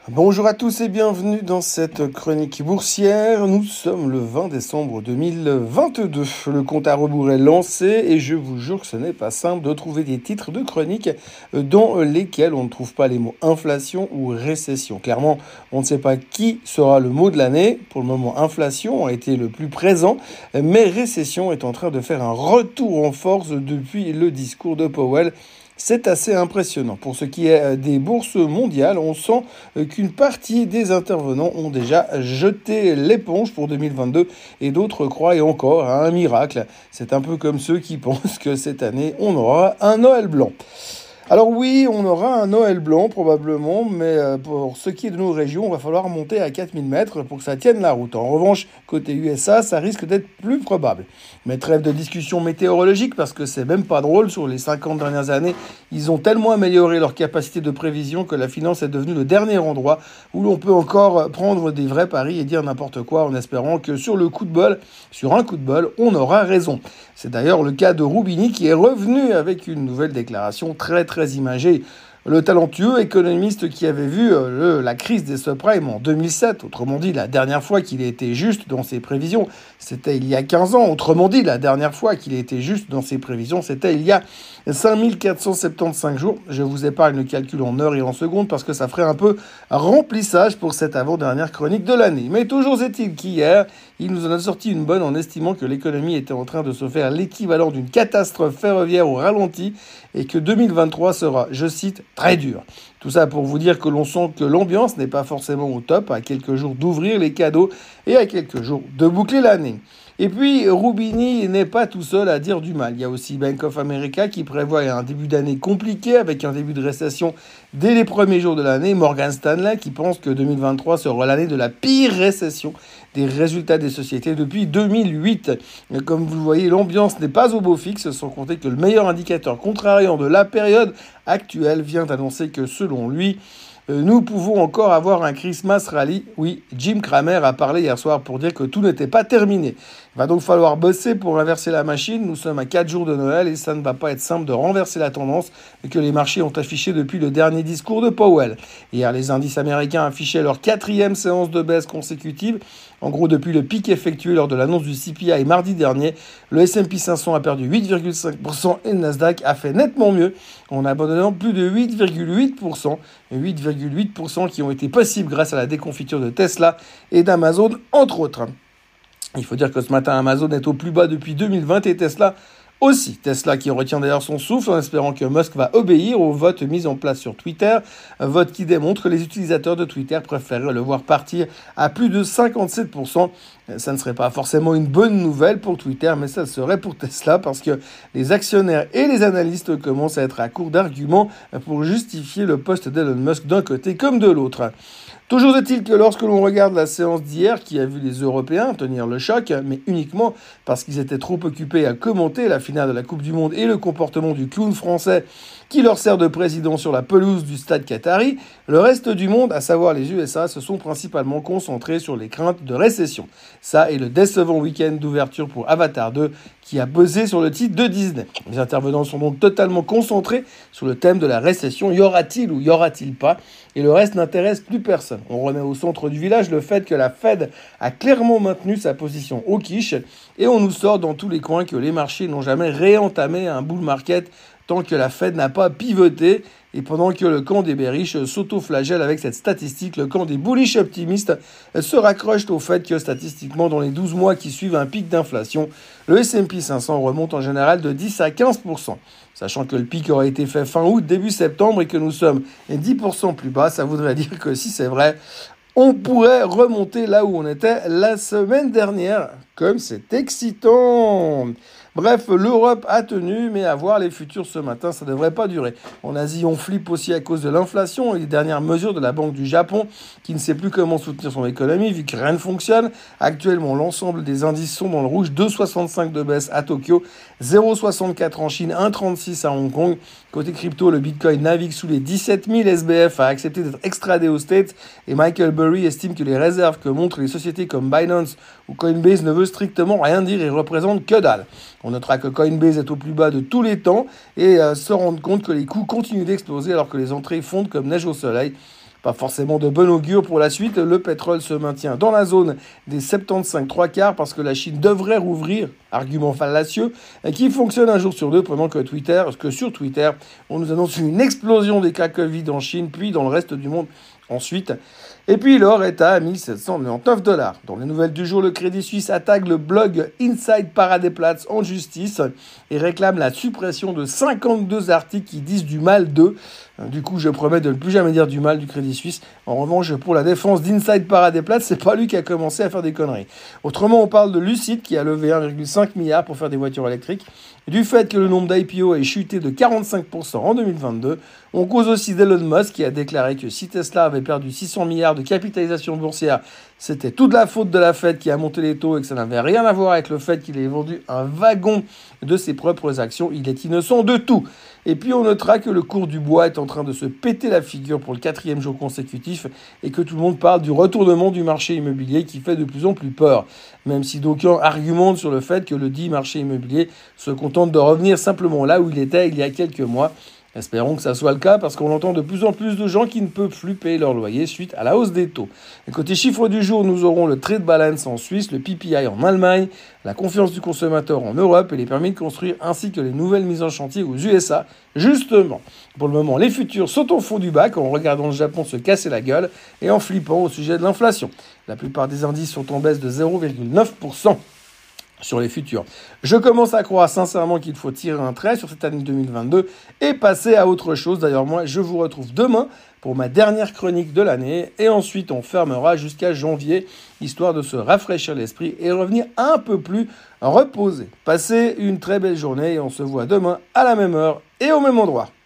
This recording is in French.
Bonjour à tous et bienvenue dans cette chronique boursière. Nous sommes le 20 décembre 2022. Le compte à rebours est lancé et je vous jure que ce n'est pas simple de trouver des titres de chronique dans lesquels on ne trouve pas les mots inflation ou récession. Clairement, on ne sait pas qui sera le mot de l'année. Pour le moment, inflation a été le plus présent, mais récession est en train de faire un retour en force depuis le discours de Powell. C'est assez impressionnant. Pour ce qui est des bourses mondiales, on sent qu'une partie des intervenants ont déjà jeté l'éponge pour 2022 et d'autres croient encore à un miracle. C'est un peu comme ceux qui pensent que cette année, on aura un Noël blanc. Alors oui, on aura un Noël blanc probablement, mais pour ce qui est de nos régions, on va falloir monter à 4000 mètres pour que ça tienne la route. En revanche, côté USA, ça risque d'être plus probable. Mais trêve de discussion météorologique, parce que c'est même pas drôle, sur les 50 dernières années, ils ont tellement amélioré leur capacité de prévision que la finance est devenue le dernier endroit où l'on peut encore prendre des vrais paris et dire n'importe quoi en espérant que sur un coup de bol, on aura raison. C'est d'ailleurs le cas de Roubini qui est revenu avec une nouvelle déclaration très imagée. Le talentueux économiste qui avait vu la crise des subprimes en 2007, autrement dit la dernière fois qu'il a été juste dans ses prévisions, c'était il y a 15 ans, autrement dit la dernière fois qu'il a été juste dans ses prévisions, c'était il y a 5475 jours. Je vous épargne le calcul en heures et en secondes parce que ça ferait un peu remplissage pour cette avant-dernière chronique de l'année. Mais toujours est-il qu'hier, il nous en a sorti une bonne en estimant que l'économie était en train de se faire l'équivalent d'une catastrophe ferroviaire au ralenti et que 2023 sera, je cite, très dur. Tout ça pour vous dire que l'on sent que l'ambiance n'est pas forcément au top, à quelques jours d'ouvrir les cadeaux et à quelques jours de boucler l'année. Et puis, Roubini n'est pas tout seul à dire du mal. Il y a aussi Bank of America qui prévoit un début d'année compliqué avec un début de récession dès les premiers jours de l'année. Morgan Stanley qui pense que 2023 sera l'année de la pire récession des résultats des sociétés depuis 2008. Comme vous le voyez, l'ambiance n'est pas au beau fixe, sans compter que le meilleur indicateur contrariant de la période actuelle vient d'annoncer que selon lui, nous pouvons encore avoir un Christmas rally. Oui, Jim Cramer a parlé hier soir pour dire que tout n'était pas terminé. Il va donc falloir bosser pour inverser la machine. Nous sommes à 4 jours de Noël et ça ne va pas être simple de renverser la tendance que les marchés ont affichée depuis le dernier discours de Powell. Hier, les indices américains affichaient leur 4e séance de baisse consécutive. En gros, depuis le pic effectué lors de l'annonce du CPI mardi dernier, le S&P 500 a perdu 8,5% et le Nasdaq a fait nettement mieux en abandonnant plus de 8,8%. 8,8% qui ont été possibles grâce à la déconfiture de Tesla et d'Amazon, entre autres. Il faut dire que ce matin, Amazon est au plus bas depuis 2020 et Tesla aussi. Tesla qui retient d'ailleurs son souffle en espérant que Musk va obéir au vote mis en place sur Twitter. Un vote qui démontre que les utilisateurs de Twitter préféreraient le voir partir à plus de 57%. Ça ne serait pas forcément une bonne nouvelle pour Twitter, mais ça le serait pour Tesla parce que les actionnaires et les analystes commencent à être à court d'arguments pour justifier le poste d'Elon Musk d'un côté comme de l'autre. Toujours est-il que lorsque l'on regarde la séance d'hier qui a vu les Européens tenir le choc, mais uniquement parce qu'ils étaient trop occupés à commenter la finale de la Coupe du Monde et le comportement du clown français qui leur sert de président sur la pelouse du stade Qatari, le reste du monde, à savoir les USA, se sont principalement concentrés sur les craintes de récession. Ça et le décevant week-end d'ouverture pour Avatar 2 qui a pesé sur le titre de Disney. Les intervenants sont donc totalement concentrés sur le thème de la récession. Y aura-t-il ou y aura-t-il pas? Et le reste n'intéresse plus personne. On remet au centre du village le fait que la Fed a clairement maintenu sa position au quiche et on nous sort dans tous les coins que les marchés n'ont jamais réentamé un bull market tant que la Fed n'a pas pivoté et pendant que le camp des bearish s'auto-flagelle avec cette statistique, le camp des bullish optimistes se raccroche au fait que statistiquement, dans les 12 mois qui suivent un pic d'inflation, le S&P 500 remonte en général de 10 à 15%. Sachant que le pic aurait été fait fin août, début septembre et que nous sommes 10% plus bas, ça voudrait dire que si c'est vrai, on pourrait remonter là où on était la semaine dernière. Comme c'est excitant! Bref, l'Europe a tenu, mais à voir les futurs ce matin, ça ne devrait pas durer. En Asie, on flippe aussi à cause de l'inflation et les dernières mesures de la Banque du Japon, qui ne sait plus comment soutenir son économie, vu que rien ne fonctionne. Actuellement, l'ensemble des indices sont dans le rouge, 2,65 de baisse à Tokyo, 0,64 en Chine, 1,36 à Hong Kong. Côté crypto, le Bitcoin navigue sous les 17 000 SBF, a accepté d'être extradé aux States, et Michael Burry estime que les réserves que montrent les sociétés comme Binance ou Coinbase ne veut strictement rien dire et représente que dalle. On notera que Coinbase est au plus bas de tous les temps et se rendre compte que les coûts continuent d'exploser alors que les entrées fondent comme neige au soleil. Pas forcément de bon augure pour la suite. Le pétrole se maintient dans la zone des 75 trois quarts parce que la Chine devrait rouvrir, argument fallacieux, qui fonctionne un jour sur deux pendant que sur Twitter, on nous annonce une explosion des cas Covid en Chine, puis dans le reste du monde ensuite. Et puis l'or est à 1799 $. Dans les nouvelles du jour, le Crédit Suisse attaque le blog Inside Paradeplatz en justice et réclame la suppression de 52 articles qui disent du mal d'eux. Du coup, je promets de ne plus jamais dire du mal du Crédit Suisse. En revanche, pour la défense d'Inside Paradeplatz, c'est pas lui qui a commencé à faire des conneries. Autrement, on parle de Lucid qui a levé 1,5 milliard pour faire des voitures électriques. Du fait que le nombre d'IPO ait chuté de 45% en 2022. On cause aussi d'Elon Musk qui a déclaré que si Tesla avait perdu 600 milliards de capitalisation boursière, c'était toute la faute de la Fed qui a monté les taux et que ça n'avait rien à voir avec le fait qu'il ait vendu un wagon de ses propres actions. Il est innocent de tout. Et puis on notera que le cours du bois est en train de se péter la figure pour le 4e jour consécutif et que tout le monde parle du retournement du marché immobilier qui fait de plus en plus peur. Même si d'aucuns argumentent sur le fait que le dit marché immobilier se contente de revenir simplement là où il était il y a quelques mois. Espérons que ça soit le cas parce qu'on entend de plus en plus de gens qui ne peuvent plus payer leur loyer suite à la hausse des taux. Et côté chiffres du jour, nous aurons le trade balance en Suisse, le PPI en Allemagne, la confiance du consommateur en Europe et les permis de construire ainsi que les nouvelles mises en chantier aux USA. Justement, pour le moment, les futurs sautent au fond du bac en regardant le Japon se casser la gueule et en flippant au sujet de l'inflation. La plupart des indices sont en baisse de 0,9%. Sur les futurs. Je commence à croire sincèrement qu'il faut tirer un trait sur cette année 2022 et passer à autre chose. D'ailleurs, moi, je vous retrouve demain pour ma dernière chronique de l'année et ensuite on fermera jusqu'à janvier, histoire de se rafraîchir l'esprit et revenir un peu plus reposé. Passez une très belle journée et on se voit demain à la même heure et au même endroit.